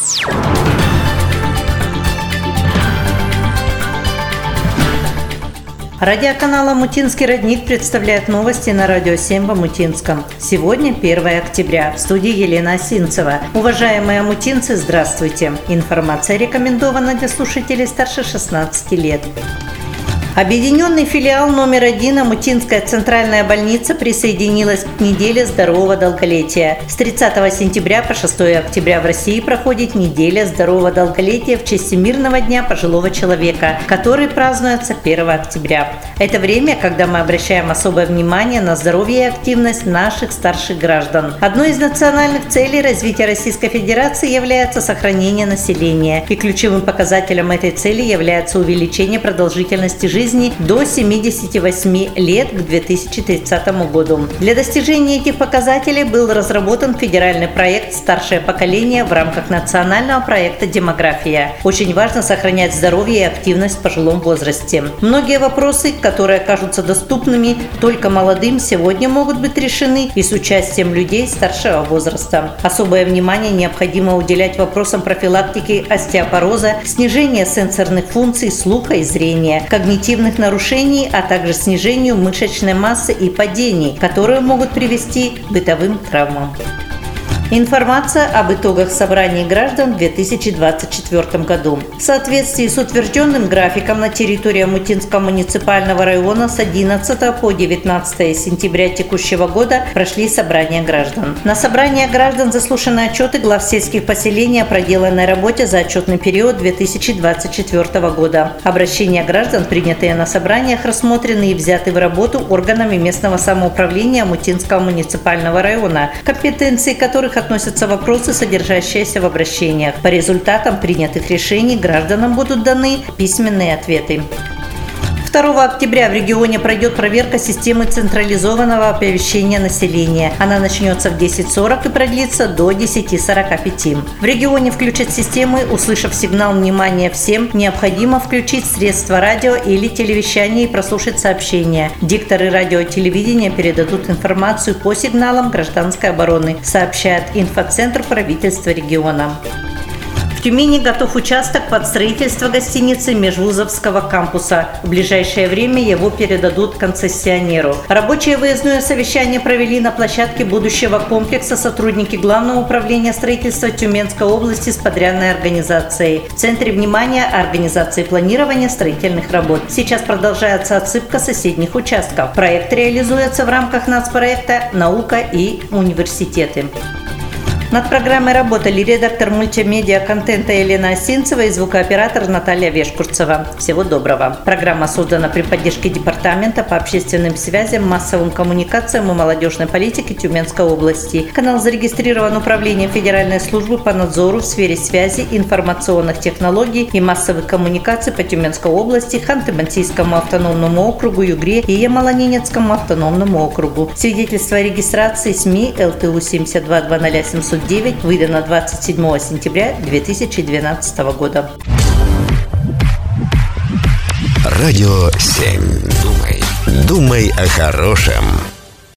Радиоканал «Омутинский родник» представляет новости на Радио 7 в Омутинском. Сегодня 1 октября. В студии Елена Осинцева. Уважаемые омутинцы, здравствуйте. Информация рекомендована для слушателей старше 16 лет. Объединенный филиал номер 1 Омутинская центральная больница присоединилась к неделе здорового долголетия. С 30 сентября по 6 октября в России проходит неделя здорового долголетия в честь Всемирного дня пожилого человека, который празднуется 1 октября. Это время, когда мы обращаем особое внимание на здоровье и активность наших старших граждан. Одной из национальных целей развития Российской Федерации является сохранение населения, и ключевым показателем этой цели является увеличение продолжительности жизни до 78 лет к 2030 году. Для достижения этих показателей был разработан федеральный проект «Старшее поколение» в рамках национального проекта «Демография». Очень важно сохранять здоровье и активность в пожилом возрасте. Многие вопросы, которые кажутся доступными только молодым, сегодня могут быть решены и с участием людей старшего возраста. Особое внимание необходимо уделять вопросам профилактики остеопороза, снижения сенсорных функций слуха и зрения, когнитивных нарушений, а также снижению мышечной массы и падений, которые могут привести к бытовым травмам. Информация об итогах собраний граждан в 2024 году. В соответствии с утвержденным графиком на территории Омутинского муниципального района с 11 по 19 сентября текущего года прошли собрания граждан. На собрания граждан заслушаны отчеты глав сельских поселений о проделанной работе за отчетный период 2024 года. Обращения граждан, принятые на собраниях, рассмотрены и взяты в работу органами местного самоуправления Омутинского муниципального района, компетенции которых относятся вопросы, содержащиеся в обращениях. По результатам принятых решений гражданам будут даны письменные ответы. 2 октября в регионе пройдет проверка системы централизованного оповещения населения. Она начнется в 10:40 и продлится до 10:45. В регионе включат системы, услышав сигнал «Внимание всем», необходимо включить средства радио или телевещания и прослушать сообщения. Дикторы радио и телевидения передадут информацию по сигналам гражданской обороны, сообщает инфоцентр правительства региона. В Тюмени готов участок под строительство гостиницы Межвузовского кампуса. В ближайшее время его передадут концессионеру. Рабочее выездное совещание провели на площадке будущего комплекса сотрудники Главного управления строительства Тюменской области с подрядной организацией. В центре внимания организации планирования строительных работ. Сейчас продолжается отсыпка соседних участков. Проект реализуется в рамках нацпроекта «Наука и университеты». Над программой работали редактор мультимедиа-контента Елена Осинцева и звукооператор Наталья Вешкурцева. Всего доброго. Программа создана при поддержке Департамента по общественным связям, массовым коммуникациям и молодежной политике Тюменской области. Канал зарегистрирован Управлением Федеральной службы по надзору в сфере связи, информационных технологий и массовых коммуникаций по Тюменской области, Ханты-Мансийскому автономному округу, Югре и Ямало-Ненецкому автономному округу. Свидетельство о регистрации СМИ ЛТУ 7220709 выдано 27 сентября 2012 года. Радио 7. Думай о хорошем.